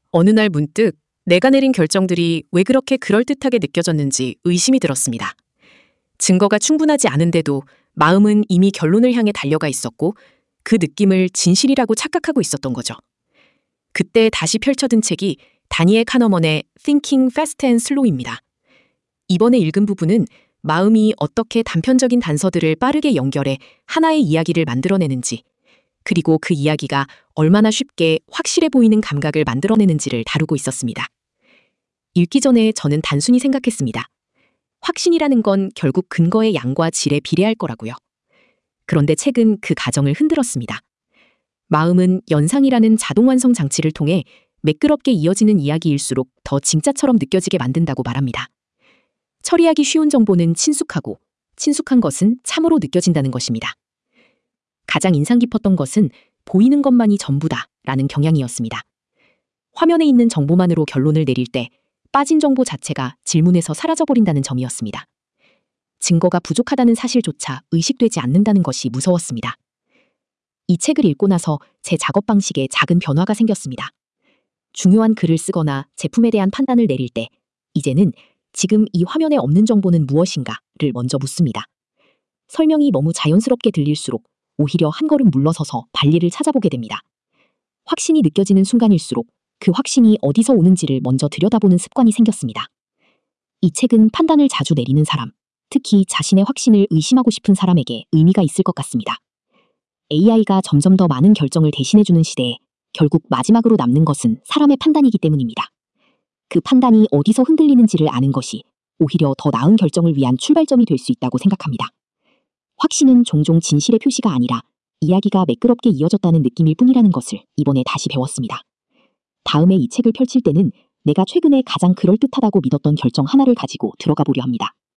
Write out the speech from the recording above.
어느 날 문득 내가 내린 결정들이 왜 그렇게 그럴듯하게 느껴졌는지 의심이 들었습니다. 증거가 충분하지 않은데도 마음은 이미 결론을 향해 달려가 있었고 그 느낌을 진실이라고 착각하고 있었던 거죠. 그때 다시 펼쳐든 책이 다니엘 카너먼의 Thinking Fast and Slow입니다. 이번에 읽은 부분은 마음이 어떻게 단편적인 단서들을 빠르게 연결해 하나의 이야기를 만들어내는지, 그리고 그 이야기가 얼마나 쉽게 확실해 보이는 감각을 만들어내는지를 다루고 있었습니다. 읽기 전에 저는 단순히 생각했습니다. 확신이라는 건 결국 근거의 양과 질에 비례할 거라고요. 그런데 책은 그 가정을 흔들었습니다. 마음은 연상이라는 자동 완성 장치를 통해 매끄럽게 이어지는 이야기일수록 더 진짜처럼 느껴지게 만든다고 말합니다. 처리하기 쉬운 정보는 친숙하고, 친숙한 것은 참으로 느껴진다는 것입니다. 가장 인상 깊었던 것은 보이는 것만이 전부다 라는 경향이었습니다. 화면에 있는 정보만으로 결론을 내릴 때 빠진 정보 자체가 질문에서 사라져버린다는 점이었습니다. 증거가 부족하다는 사실조차 의식되지 않는다는 것이 무서웠습니다. 이 책을 읽고 나서 제 작업 방식에 작은 변화가 생겼습니다. 중요한 글을 쓰거나 제품에 대한 판단을 내릴 때 이제는 지금 이 화면에 없는 정보는 무엇인가를 먼저 묻습니다. 설명이 너무 자연스럽게 들릴수록 오히려 한 걸음 물러서서 발리를 찾아보게 됩니다. 확신이 느껴지는 순간일수록 그 확신이 어디서 오는지를 먼저 들여다보는 습관이 생겼습니다. 이 책은 판단을 자주 내리는 사람, 특히 자신의 확신을 의심하고 싶은 사람에게 의미가 있을 것 같습니다. AI가 점점 더 많은 결정을 대신해주는 시대에 결국 마지막으로 남는 것은 사람의 판단이기 때문입니다. 그 판단이 어디서 흔들리는지를 아는 것이 오히려 더 나은 결정을 위한 출발점이 될 수 있다고 생각합니다. 확신은 종종 진실의 표시가 아니라 이야기가 매끄럽게 이어졌다는 느낌일 뿐이라는 것을 이번에 다시 배웠습니다. 다음에 이 책을 펼칠 때는 내가 최근에 가장 그럴듯하다고 믿었던 결정 하나를 가지고 들어가 보려 합니다.